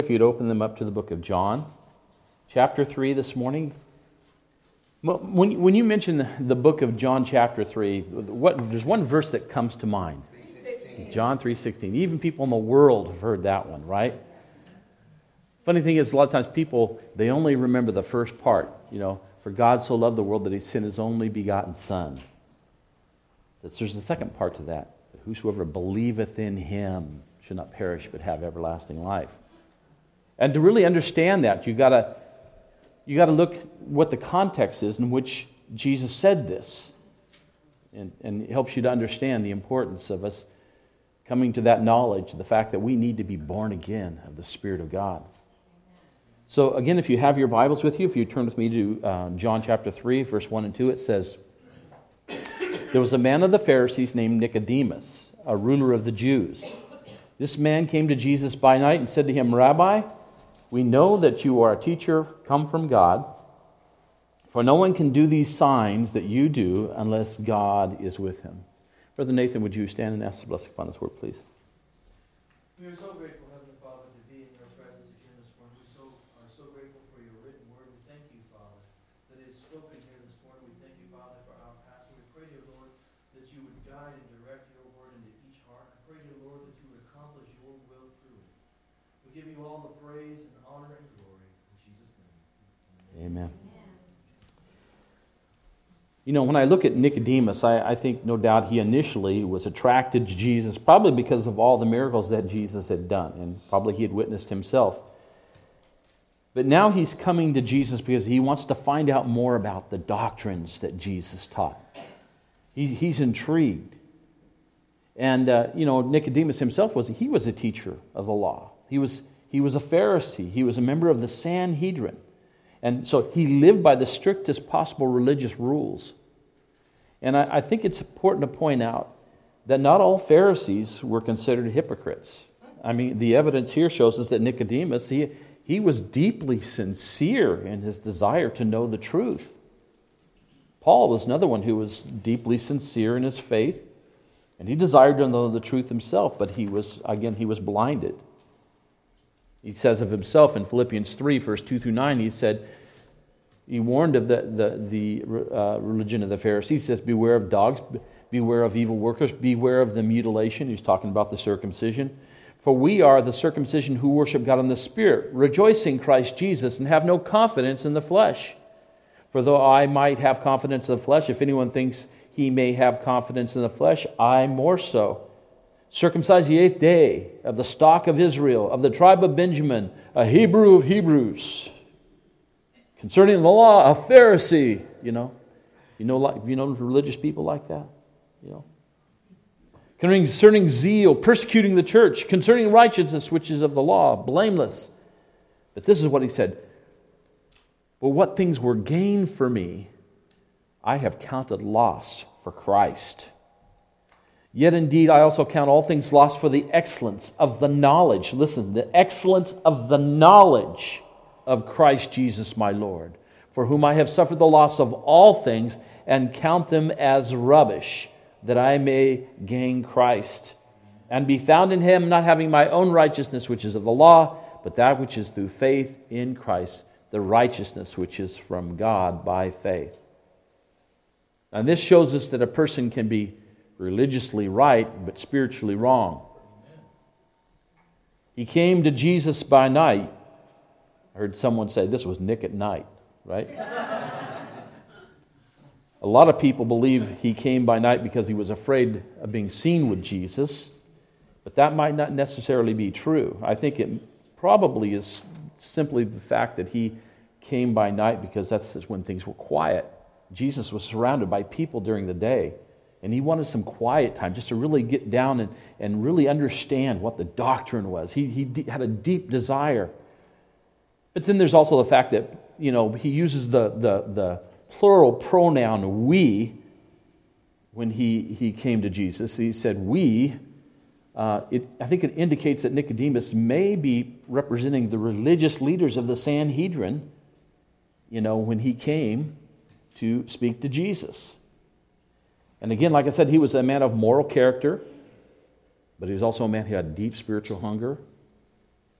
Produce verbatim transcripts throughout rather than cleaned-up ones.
If you'd open them up to the book of John, chapter three this morning. When, when you mention the book of John chapter three, what, there's one verse that comes to mind. John three sixteen. Even people in the world have heard that one, right? Funny thing is, a lot of times people, they only remember the first part. You know, for God so loved the world that He sent His only begotten Son. There's the second part to that. Whosoever believeth in Him should not perish but have everlasting life. And to really understand that, you gotta you gotta look what the context is in which Jesus said this, and and it helps you to understand the importance of us coming to that knowledge, the fact that we need to be born again of the Spirit of God. So again, if you have your Bibles with you, if you turn with me to uh, John chapter three, verse one and two, it says, "There was a man of the Pharisees named Nicodemus, a ruler of the Jews. This man came to Jesus by night and said to him, 'Rabbi, we know that you are a teacher come from God, for no one can do these signs that you do unless God is with him.'" Brother Nathan, would you stand and ask the blessing upon this word, please? We are so grateful, Heavenly Father, to be in your presence again this morning. We so, are so grateful for your written word. We thank you, Father, that it is spoken here this morning. We thank you, Father, for our pastor. We pray, dear Lord, that you would guide and direct your word into each heart. I pray, dear Lord, that you would accomplish your will through it. We give you all the praise and honor and glory. In Jesus' name. Amen. You know, when I look at Nicodemus, I, I think no doubt he initially was attracted to Jesus, probably because of all the miracles that Jesus had done, and probably he had witnessed himself. But now he's coming to Jesus because he wants to find out more about the doctrines that Jesus taught. He, he's intrigued. And, uh, you know, Nicodemus himself, was he was a teacher of the law. He was, he was a Pharisee. He was a member of the Sanhedrin. And so he lived by the strictest possible religious rules. And I, I think it's important to point out that not all Pharisees were considered hypocrites. I mean, the evidence here shows us that Nicodemus, he, he was deeply sincere in his desire to know the truth. Paul was another one who was deeply sincere in his faith, and he desired to know the truth himself, but he was, again, he was blinded. He says of himself in Philippians three, verse two through nine, he said, he warned of the, the, the uh, religion of the Pharisees. He says, "Beware of dogs, beware of evil workers, beware of the mutilation." He's talking about the circumcision. "For we are the circumcision who worship God in the Spirit, rejoice in Christ Jesus, and have no confidence in the flesh. For though I might have confidence in the flesh, if anyone thinks he may have confidence in the flesh, I more so. Circumcised the eighth day, of the stock of Israel, of the tribe of Benjamin, a Hebrew of Hebrews. Concerning the law, a Pharisee." You know, you know, like you know, religious people like that. You know, concerning zeal, persecuting the church. Concerning righteousness, which is of the law, blameless. But this is what he said: "But what things were gain for me, I have counted loss for Christ. Yet indeed I also count all things lost for the excellence of the knowledge," listen, "the excellence of the knowledge of Christ Jesus my Lord, for whom I have suffered the loss of all things, and count them as rubbish, that I may gain Christ, and be found in Him, not having my own righteousness which is of the law, but that which is through faith in Christ, the righteousness which is from God by faith." And this shows us that a person can be religiously right, but spiritually wrong. He came to Jesus by night. I heard someone say this was Nick at night, right? A lot of people believe he came by night because he was afraid of being seen with Jesus, but that might not necessarily be true. I think it probably is simply the fact that he came by night because that's when things were quiet. Jesus was surrounded by people during the day, and he wanted some quiet time just to really get down and, and really understand what the doctrine was. He, he de- had a deep desire. But then there's also the fact that, you know, he uses the, the, the plural pronoun we when he, he came to Jesus. He said we. Uh, it, I think it indicates that Nicodemus may be representing the religious leaders of the Sanhedrin, you know, when he came to speak to Jesus. And again, like I said, he was a man of moral character, but he was also a man who had deep spiritual hunger.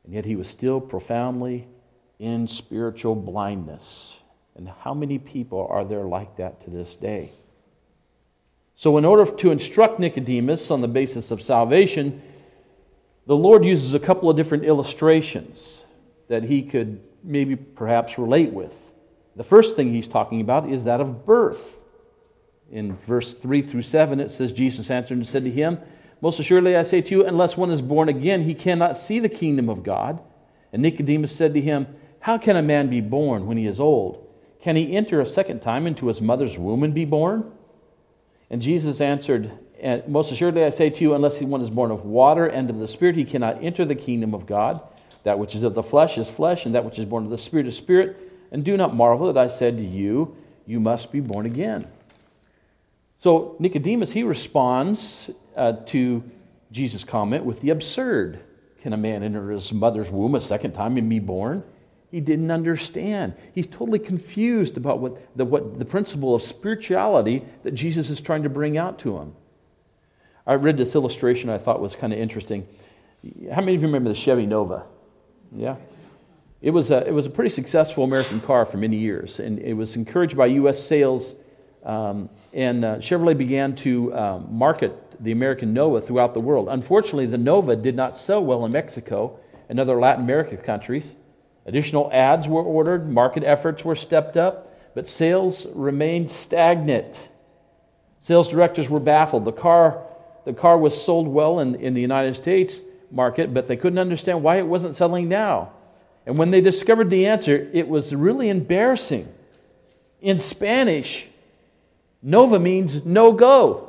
And yet he was still profoundly in spiritual blindness. And how many people are there like that to this day? So in order to instruct Nicodemus on the basis of salvation, the Lord uses a couple of different illustrations that he could maybe perhaps relate with. The first thing he's talking about is that of birth. In verse three through seven, it says, Jesus answered and said to him, Most assuredly I say to you, unless one is born again, he cannot see the kingdom of God. And Nicodemus said to him, How can a man be born when he is old? Can he enter a second time into his mother's womb and be born? And Jesus answered, Most assuredly I say to you, unless one is born of water and of the Spirit, he cannot enter the kingdom of God. That which is of the flesh is flesh, and that which is born of the Spirit is spirit. And do not marvel that I said to you, you must be born again. So Nicodemus, he responds uh, to Jesus' comment with the absurd. Can a man enter his mother's womb a second time and be born? He didn't understand. He's totally confused about what the, what the principle of spirituality that Jesus is trying to bring out to him. I read this illustration I thought was kind of interesting. How many of you remember the Chevy Nova? Yeah? It was a, it was a pretty successful American car for many years, and it was encouraged by U S sales. Um, and uh, Chevrolet began to um, market the American Nova throughout the world. Unfortunately, the Nova did not sell well in Mexico and other Latin American countries. Additional ads were ordered, market efforts were stepped up, but sales remained stagnant. Sales directors were baffled. The car, the car was sold well in, in the United States market, but they couldn't understand why it wasn't selling now. And when they discovered the answer, it was really embarrassing. In Spanish, Nova means no go.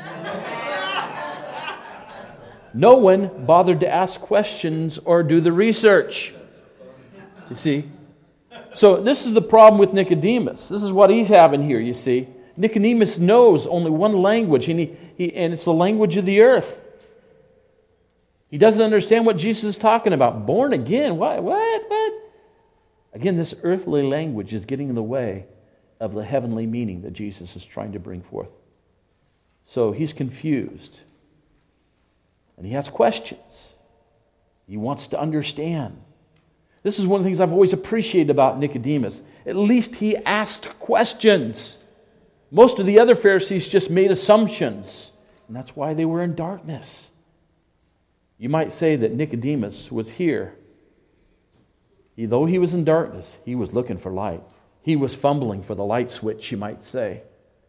No one bothered to ask questions or do the research. You see? So this is the problem with Nicodemus. This is what he's having here, you see. Nicodemus knows only one language, and, he, he, and it's the language of the earth. He doesn't understand what Jesus is talking about. Born again? What? What? What? Again, this earthly language is getting in the way of the heavenly meaning that Jesus is trying to bring forth. So he's confused. And he has questions. He wants to understand. This is one of the things I've always appreciated about Nicodemus. At least he asked questions. Most of the other Pharisees just made assumptions. And that's why they were in darkness. You might say that Nicodemus was here. He, though he was in darkness, he was looking for light. He was fumbling for the light switch, you might say.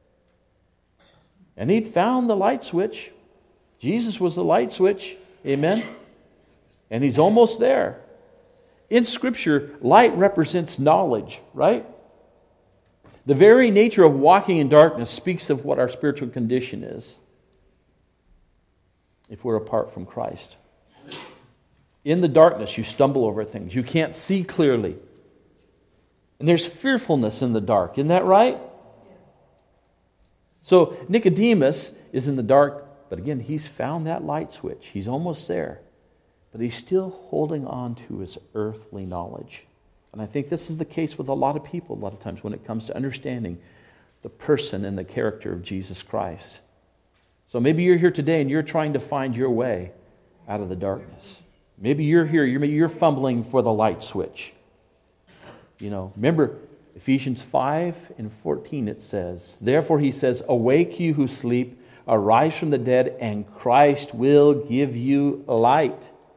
And he'd found the light switch. Jesus was the light switch. Amen? And he's almost there. In Scripture, light represents knowledge, right? The very nature of walking in darkness speaks of what our spiritual condition is if we're apart from Christ. In the darkness, you stumble over things. You can't see clearly. And there's fearfulness in the dark. Isn't that right? So Nicodemus is in the dark, but again, he's found that light switch. He's almost there. But he's still holding on to his earthly knowledge. And I think this is the case with a lot of people a lot of times when it comes to understanding the person and the character of Jesus Christ. So maybe you're here today and you're trying to find your way out of the darkness. Maybe you're here, you're, you're fumbling for the light switch. You know, remember Ephesians five and fourteen, it says, Therefore he says, Awake you who sleep, arise from the dead, and Christ will give you light.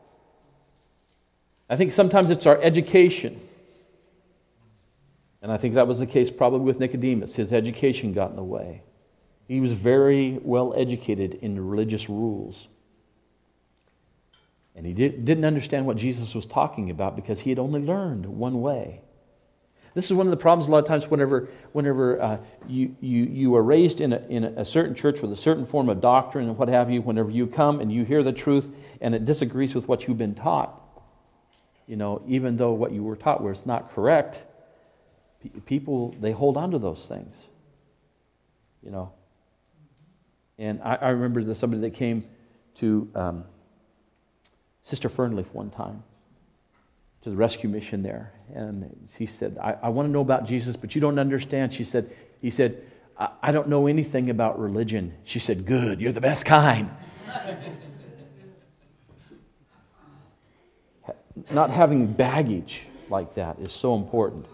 I think sometimes it's our education. And I think that was the case probably with Nicodemus. His education got in the way. He was very well educated in the religious rules. And he did, didn't understand what Jesus was talking about because he had only learned one way. This is one of the problems a lot of times whenever whenever uh, you, you, you are raised in a, in a certain church with a certain form of doctrine and what have you, whenever you come and you hear the truth and it disagrees with what you've been taught, you know, even though what you were taught was not correct, pe- people, they hold on to those things, you know. And I, I remember there's somebody that came to um, Sister Fernleaf one time, to the rescue mission there. And he said, I, I want to know about Jesus, but you don't understand. She said, he said, I, I don't know anything about religion. She said, good, you're the best kind. not having baggage like that is so important.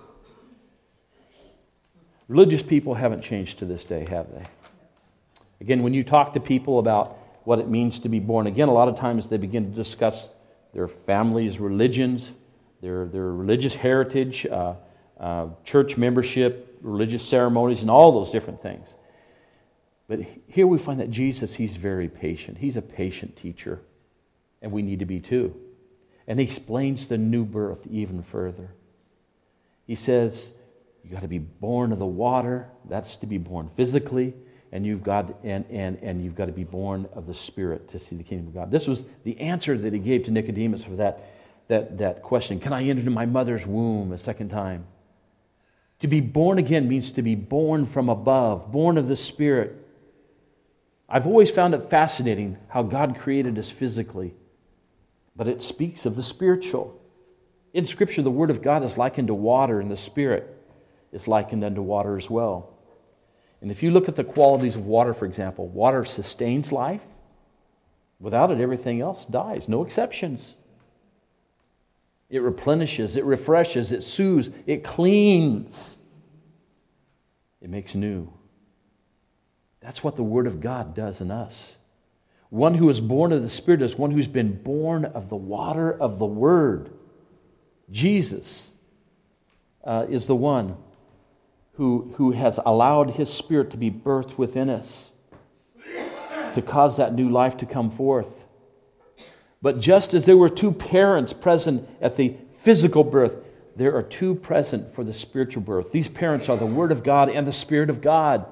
Religious people haven't changed to this day, have they? Again, when you talk to people about what it means to be born again, a lot of times they begin to discuss their families' religions, their, their religious heritage, uh, uh, church membership, religious ceremonies, and all those different things. But here we find that Jesus, He's very patient. He's a patient teacher, and we need to be too. And He explains the new birth even further. He says, you got to be born of the water. That's to be born physically. And you've got and, and, and you've got to be born of the Spirit to see the kingdom of God. This was the answer that He gave to Nicodemus for that, that, that question. Can I enter into my mother's womb a second time? To be born again means to be born from above, born of the Spirit. I've always found it fascinating how God created us physically, but it speaks of the spiritual. In Scripture, the Word of God is likened to water, and the Spirit is likened unto water as well. And if you look at the qualities of water, for example, water sustains life. Without it, everything else dies. No exceptions. It replenishes, it refreshes, it soothes, it cleans. It makes new. That's what the Word of God does in us. One who is born of the Spirit is one who's been born of the water of the Word. Jesus uh, is the one who, who has allowed His Spirit to be birthed within us, to cause that new life to come forth. But just as there were two parents present at the physical birth, there are two present for the spiritual birth. These parents are the Word of God and the Spirit of God.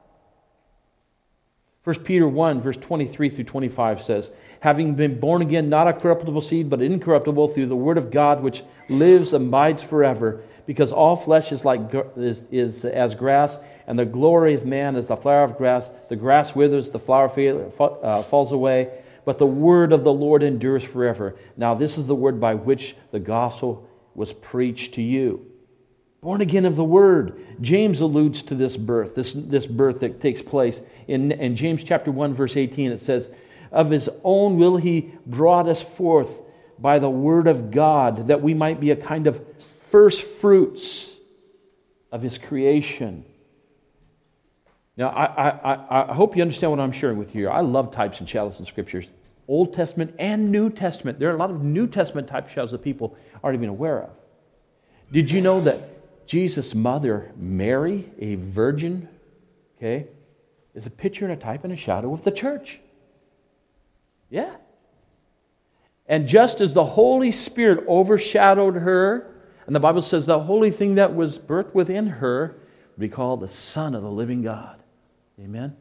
First Peter one, verse twenty-three through twenty-five says, having been born again, not a corruptible seed, but incorruptible, through the Word of God, which lives and abides forever, because all flesh is like is, is as grass, and the glory of man is the flower of grass. The grass withers, the flower fail, uh, falls away, but the word of the Lord endures forever. Now this is the word by which the gospel was preached to you. Born again of the Word. James alludes to this birth, this, this birth that takes place. In, in James chapter one, verse eighteen, it says, of His own will He brought us forth by the Word of God, that we might be a kind of first fruits of His creation. Now, I, I, I hope you understand what I'm sharing with you here. I love types and shadows in Scriptures, Old Testament and New Testament. There are a lot of New Testament type shadows that people aren't even aware of. Did you know that Jesus' mother, Mary, a virgin, okay, is a picture and a type and a shadow of the church? Yeah. And just as the Holy Spirit overshadowed her, and the Bible says the holy thing that was birthed within her would be called the Son of the living God. Amen?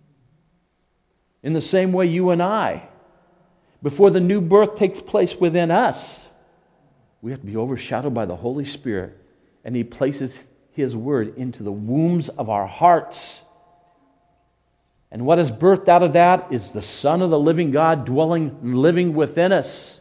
In the same way, you and I, before the new birth takes place within us, we have to be overshadowed by the Holy Spirit, and He places His Word into the wombs of our hearts. And what is birthed out of that is the Son of the living God dwelling and living within us.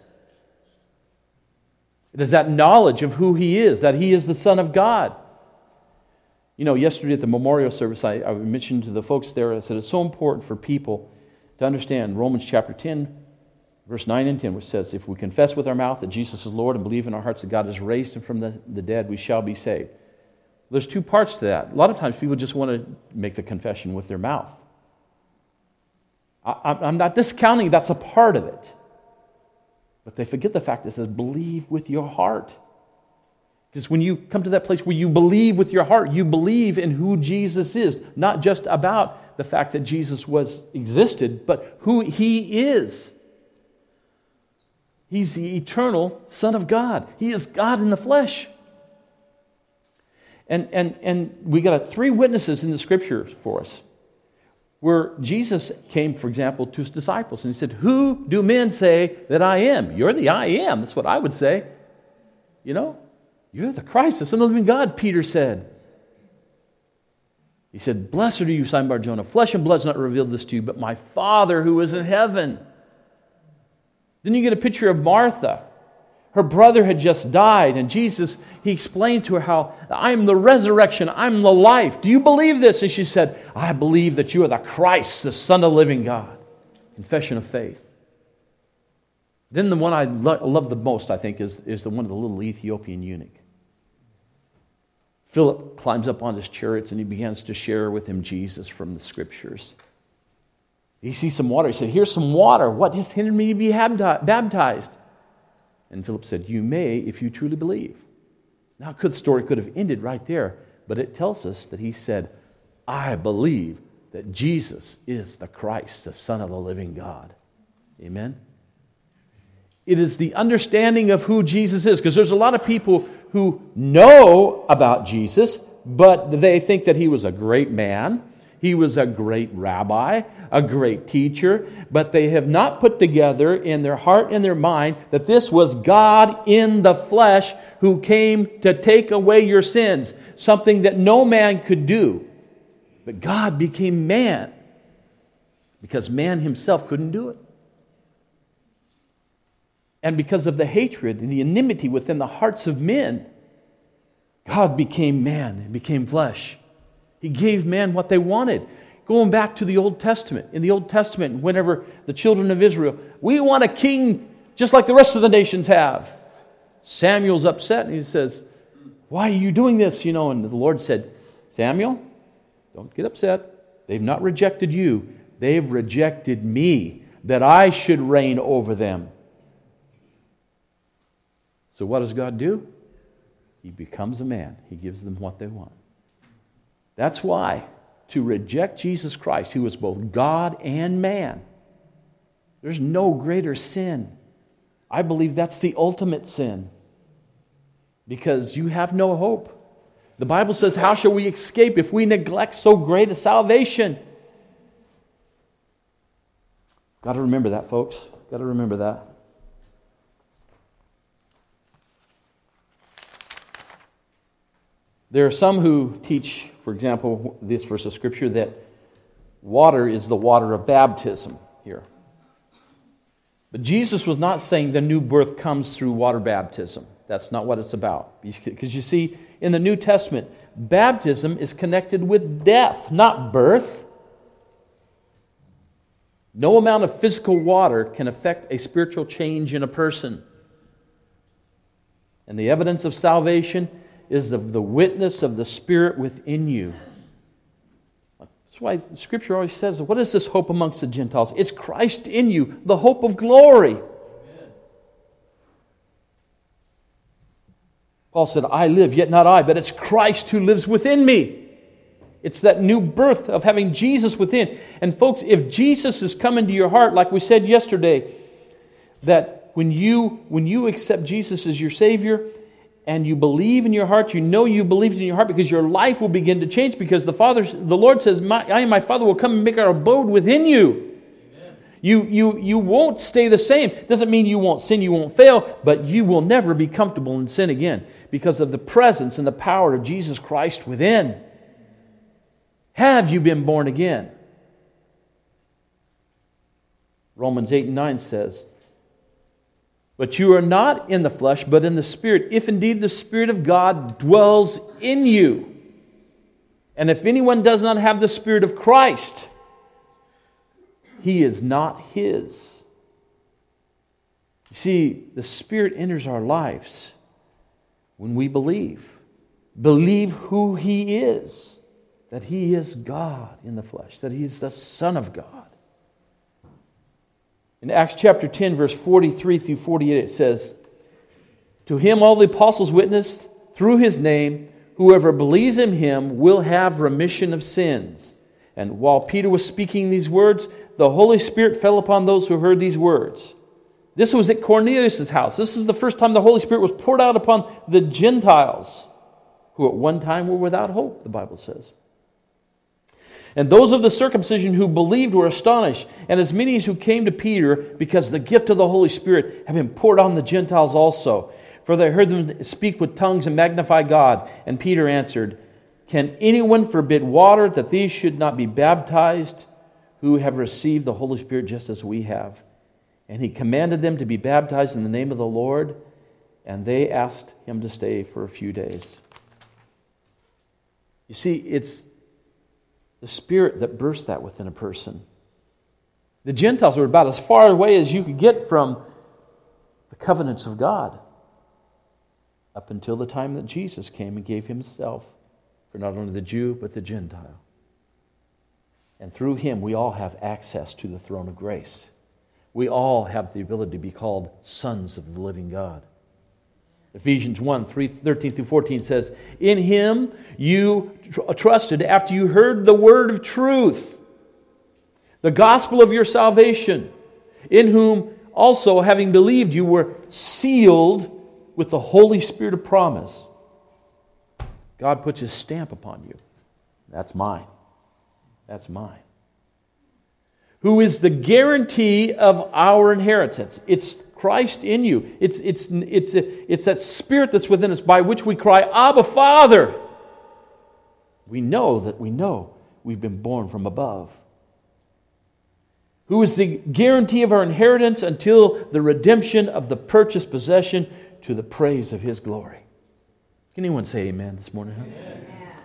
It is that knowledge of who He is, that He is the Son of God. You know, yesterday at the memorial service, I, I mentioned to the folks there, I said it's so important for people to understand Romans chapter ten, verse nine and ten, which says, if we confess with our mouth that Jesus is Lord and believe in our hearts that God has raised Him from the, the dead, we shall be saved. There's two parts to that. A lot of times people just want to make the confession with their mouth. I, I'm not discounting that's a part of it. But they forget the fact that it says, believe with your heart. Because when you come to that place where you believe with your heart, you believe in who Jesus is. Not just about the fact that Jesus was existed, but who He is. He's the eternal Son of God. He is God in the flesh. And, and, and we got three witnesses in the Scriptures for us, where Jesus came, for example, to His disciples, and He said, who do men say that I am? You're the I am. That's what I would say. You know, you're the Christ, the Son of the living God, Peter said. He said, blessed are you, Simon Bar-Jonah. Flesh and blood has not revealed this to you, but my Father who is in heaven. Then you get a picture of Martha. Her brother had just died, and Jesus, He explained to her how, I am the resurrection, I'm the life. Do you believe this? And she said, I believe that you are the Christ, the Son of the living God. Confession of faith. Then the one I lo- love the most, I think, is, is the one of the little Ethiopian eunuch. Philip climbs up on his chariots and he begins to share with him Jesus from the Scriptures. He sees some water. He said, here's some water. What has hindered me to be baptized? And Philip said, you may if you truly believe. Now, the story could have ended right there, but it tells us that he said, I believe that Jesus is the Christ, the Son of the living God. Amen? It is the understanding of who Jesus is, because there's a lot of people who know about Jesus, but they think that he was a great man, he was a great rabbi, a great teacher, but they have not put together in their heart and their mind that this was God in the flesh who came to take away your sins, something that no man could do. But God became man because man himself couldn't do it. And because of the hatred and the enmity within the hearts of men, God became man and became flesh. He gave man what they wanted. Going back to the Old Testament. In the Old Testament, whenever the children of Israel, we want a king just like the rest of the nations have. Samuel's upset and he says, why are you doing this? You know, and the Lord said, Samuel, don't get upset. They've not rejected you. They've rejected me, that I should reign over them. So what does God do? He becomes a man. He gives them what they want. That's why to reject Jesus Christ, who was both God and man, there's no greater sin. I believe that's the ultimate sin. Because you have no hope. The Bible says, how shall we escape if we neglect so great a salvation? Got to remember that, folks. Got to remember that. There are some who teach, for example, this verse of Scripture, that water is the water of baptism here. But Jesus was not saying the new birth comes through water baptism. That's not what it's about. Because you see, in the New Testament, baptism is connected with death, not birth. No amount of physical water can affect a spiritual change in a person. And the evidence of salvation is the, the witness of the Spirit within you. That's why Scripture always says, what is this hope amongst the Gentiles? It's Christ in you, the hope of glory. Amen. Paul said, I live, yet not I, but it's Christ who lives within me. It's that new birth of having Jesus within. And folks, if Jesus has come into your heart, like we said yesterday, that when you, when you accept Jesus as your Savior, and you believe in your heart, you know you believed in your heart because your life will begin to change, because the Father, the Lord says, my, I and my Father will come and make our abode within you. Amen. You, you, you won't stay the same. Doesn't mean you won't sin, you won't fail, but you will never be comfortable in sin again because of the presence and the power of Jesus Christ within. Have you been born again? Romans eight and nine says, but you are not in the flesh, but in the Spirit, if indeed the Spirit of God dwells in you. And if anyone does not have the Spirit of Christ, he is not his. You see, the Spirit enters our lives when we believe. Believe who He is, that He is God in the flesh, that He is the Son of God. In Acts chapter ten, verse forty-three through forty-eight, it says, to Him all the apostles witnessed through His name, whoever believes in Him will have remission of sins. And while Peter was speaking these words, the Holy Spirit fell upon those who heard these words. This was at Cornelius' house. This is the first time the Holy Spirit was poured out upon the Gentiles, who at one time were without hope, the Bible says. And those of the circumcision who believed were astonished, and as many as who came to Peter, because the gift of the Holy Spirit had been poured on the Gentiles also. For they heard them speak with tongues and magnify God. And Peter answered, can anyone forbid water that these should not be baptized, who have received the Holy Spirit just as we have? And he commanded them to be baptized in the name of the Lord, and they asked him to stay for a few days. You see, it's the Spirit that bursts that within a person. The Gentiles were about as far away as you could get from the covenants of God up until the time that Jesus came and gave himself for not only the Jew but the Gentile. And through him we all have access to the throne of grace. We all have the ability to be called sons of the living God. Ephesians one, three, thirteen through fourteen says, in him you tr- trusted after you heard the word of truth, the gospel of your salvation, in whom also, having believed, you were sealed with the Holy Spirit of promise. God puts his stamp upon you. That's mine. That's mine. Who is the guarantee of our inheritance? It's Christ in you. It's, it's, it's, it's that Spirit that's within us by which we cry, Abba, Father. We know that we know we've been born from above. Who is the guarantee of our inheritance until the redemption of the purchased possession to the praise of his glory. Can anyone say amen this morning? Huh? Amen.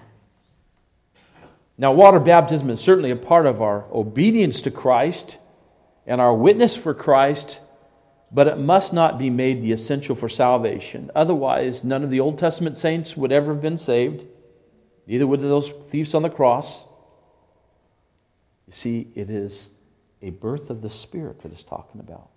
Now, water baptism is certainly a part of our obedience to Christ and our witness for Christ, but it must not be made the essential for salvation. Otherwise, none of the Old Testament saints would ever have been saved. Neither would those thieves on the cross. You see, it is a birth of the Spirit that it's talking about.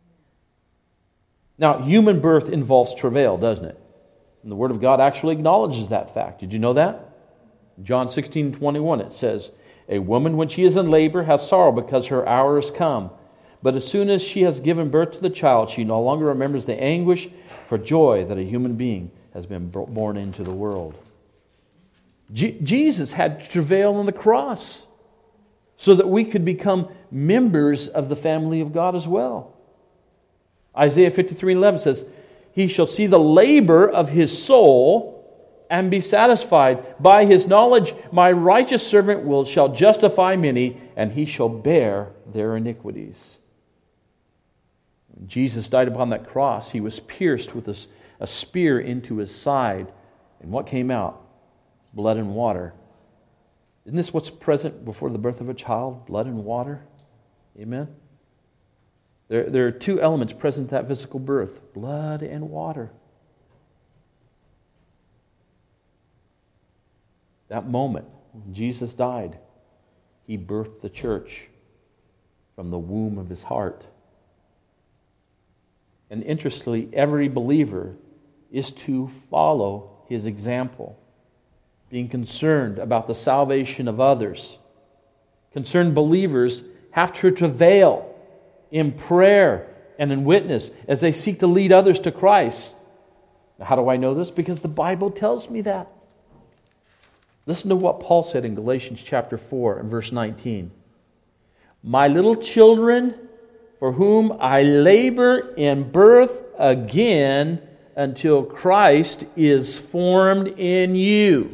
Now, human birth involves travail, doesn't it? And the Word of God actually acknowledges that fact. Did you know that? In John sixteen twenty-one it says, a woman when she is in labor has sorrow because her hour is come. But as soon as she has given birth to the child, she no longer remembers the anguish for joy that a human being has been born into the world. Je- Jesus had to travail on the cross so that we could become members of the family of God as well. Isaiah fifty-three eleven says, he shall see the labor of his soul and be satisfied. By his knowledge, my righteous servant will shall justify many, and he shall bear their iniquities. When Jesus died upon that cross, he was pierced with a, a spear into his side. And what came out? Blood and water. Isn't this what's present before the birth of a child? Blood and water? Amen? There, there are two elements present at physical birth. Blood and water. That moment when Jesus died, he birthed the church from the womb of his heart. And interestingly, every believer is to follow his example, being concerned about the salvation of others. Concerned believers have to travail in prayer and in witness as they seek to lead others to Christ. Now, how do I know this? Because the Bible tells me that. Listen to what Paul said in Galatians chapter four and verse nineteen. My little children, for whom I labor in birth again until Christ is formed in you.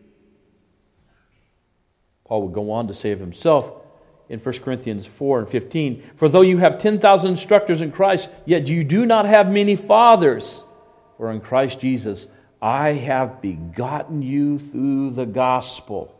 Paul would go on to say of himself in First Corinthians four and fifteen, for though you have ten thousand instructors in Christ, yet you do not have many fathers. For in Christ Jesus, I have begotten you through the gospel.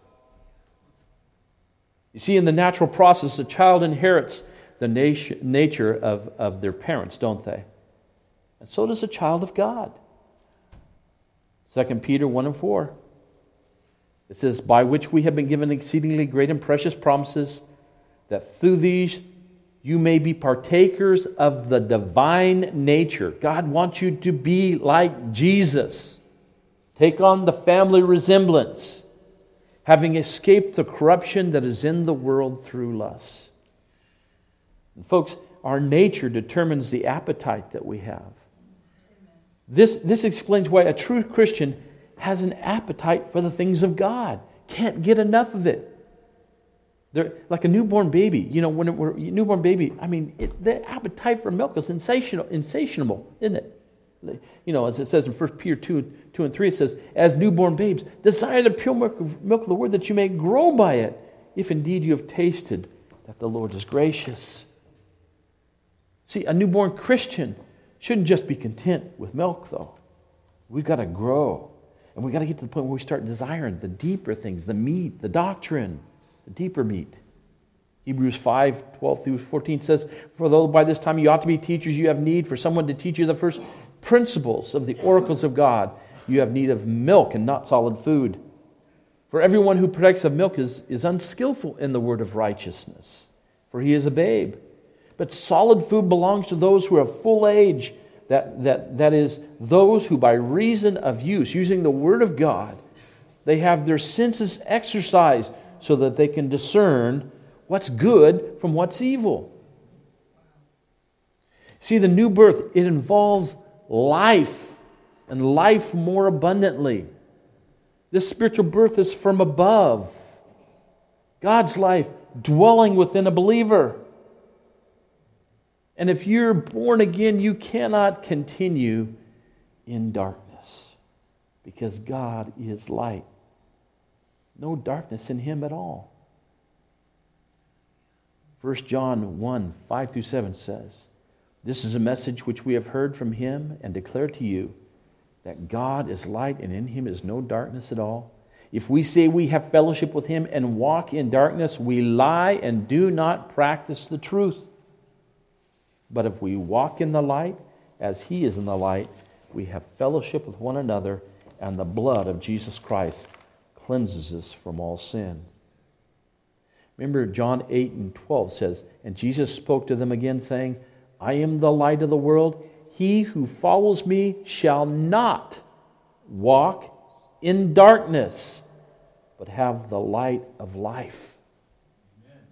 You see, in the natural process, the child inherits the nat- nature of, of their parents, don't they? And so does a child of God. Second Peter one and four. It says, by which we have been given exceedingly great and precious promises, that through these you may be partakers of the divine nature. God wants you to be like Jesus. Take on the family resemblance, having escaped the corruption that is in the world through lust. And folks, our nature determines the appetite that we have. This, this explains why a true Christian has an appetite for the things of God. Can't get enough of it. They're like a newborn baby. You know, when it, we're, a newborn baby, I mean, it, the appetite for milk is insatiable, insatiable, isn't it? You know, as it says in First Peter two, two and three, it says, as newborn babes, desire the pure milk of, milk of the word that you may grow by it, if indeed you have tasted that the Lord is gracious. See, a newborn Christian shouldn't just be content with milk, though. We've got to grow. And we've got to get to the point where we start desiring the deeper things, the meat, the doctrine, the deeper meat. Hebrews five, twelve through fourteen says, "For though by this time you ought to be teachers, you have need for someone to teach you the first principles of the oracles of God. You have need of milk and not solid food. For everyone who partakes of milk is, is unskillful in the word of righteousness, for he is a babe. But solid food belongs to those who are of full age, that, that, that is, those who by reason of use, using the word of God, they have their senses exercised so that they can discern what's good from what's evil." See, the new birth, it involves life, and life more abundantly. This spiritual birth is from above. God's life dwelling within a believer. And if you're born again, you cannot continue in darkness, because God is light. No darkness in Him at all. First John one, five through seven says, "This is a message which we have heard from Him and declare to you, that God is light and in Him is no darkness at all. If we say we have fellowship with Him and walk in darkness, we lie and do not practice the truth. But if we walk in the light, as He is in the light, we have fellowship with one another, and the blood of Jesus Christ cleanses us from all sin." Remember, John eight and twelve says, "And Jesus spoke to them again, saying, I am the light of the world. He who follows me shall not walk in darkness, but have the light of life." Amen.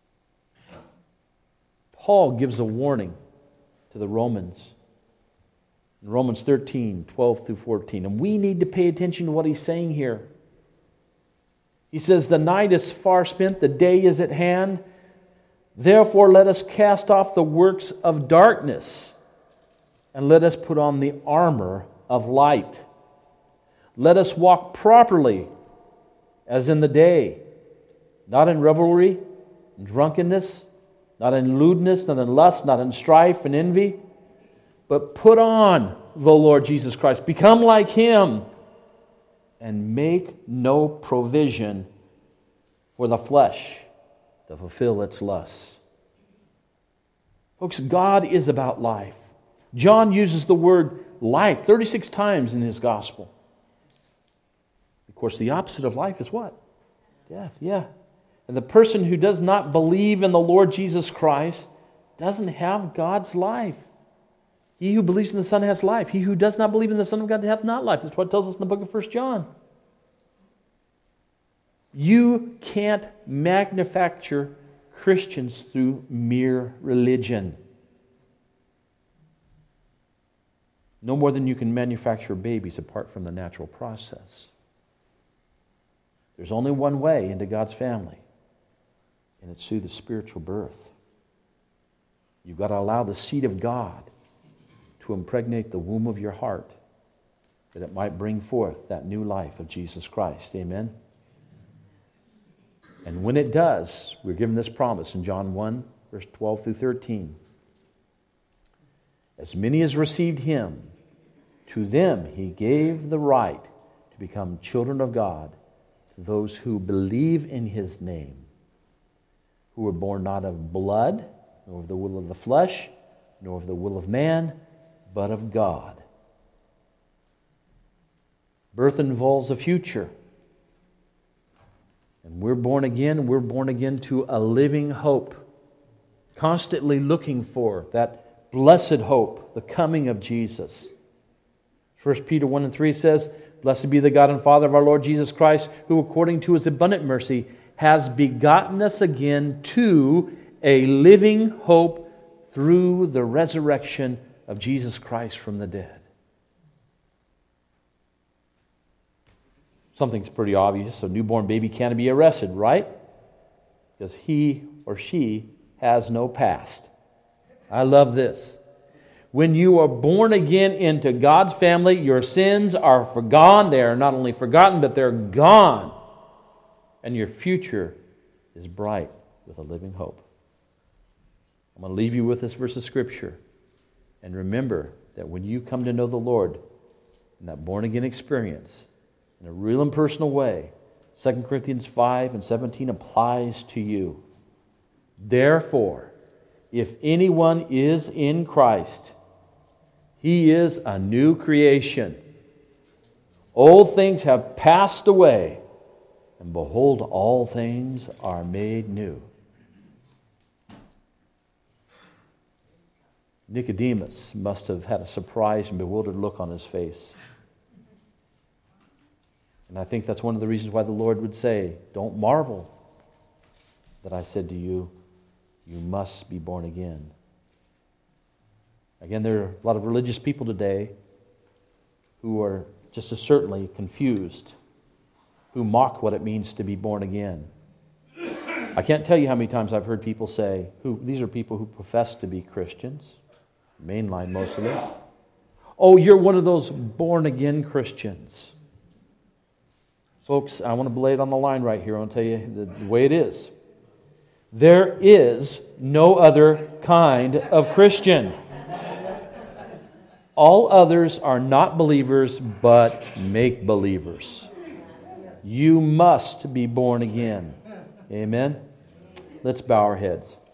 Paul gives a warning to the Romans in Romans thirteen, twelve through fourteen. And we need to pay attention to what he's saying here. He says, "The night is far spent, the day is at hand. Therefore let us cast off the works of darkness, and let us put on the armor of light. Let us walk properly as in the day, not in revelry and drunkenness, not in lewdness, not in lust, not in strife and envy, but put on the Lord Jesus Christ. Become like Him, and make no provision for the flesh to fulfill its lusts." Folks, God is about life. John uses the word life thirty-six times in his gospel. Of course, the opposite of life is what? Death, yeah. And the person who does not believe in the Lord Jesus Christ doesn't have God's life. He who believes in the Son has life. He who does not believe in the Son of God hath not life. That's what it tells us in the book of First John. You can't manufacture Christians through mere religion. No more than you can manufacture babies apart from the natural process. There's only one way into God's family, and it's through the spiritual birth. You've got to allow the seed of God to impregnate the womb of your heart, that it might bring forth that new life of Jesus Christ. Amen? And when it does, we're given this promise in John one, verse twelve through thirteen. "As many as received Him, to them He gave the right to become children of God, to those who believe in His name, who were born not of blood, nor of the will of the flesh, nor of the will of man, but of God." Birth involves a future. And we're born again, we're born again to a living hope, constantly looking for that blessed hope, the coming of Jesus. First Peter one and three says, "Blessed be the God and Father of our Lord Jesus Christ, who according to His abundant mercy has begotten us again to a living hope through the resurrection of Jesus Christ from the dead." Something's pretty obvious. A newborn baby can't be arrested, right? Because he or she has no past. I love this. When you are born again into God's family, your sins are forgone. They are not only forgotten, but they're gone. And your future is bright with a living hope. I'm going to leave you with this verse of Scripture. And remember that when you come to know the Lord in that born-again experience, in a real and personal way, Second Corinthians five and seventeen applies to you. Therefore, if anyone is in Christ, he is a new creation. Old things have passed away, and behold, all things are made new. Nicodemus must have had a surprised and bewildered look on his face. And I think that's one of the reasons why the Lord would say, don't marvel that I said to you, you must be born again. Again, there are a lot of religious people today who are just as certainly confused, who mock what it means to be born again. I can't tell you how many times I've heard people say, who these are people who profess to be Christians, mainline most of them. Oh, you're one of those born-again Christians. Folks, I want to lay it on the line right here. I want to tell you the, the way it is. There is no other kind of Christian. All others are not believers, but make-believers. You must be born again. Amen? Let's bow our heads.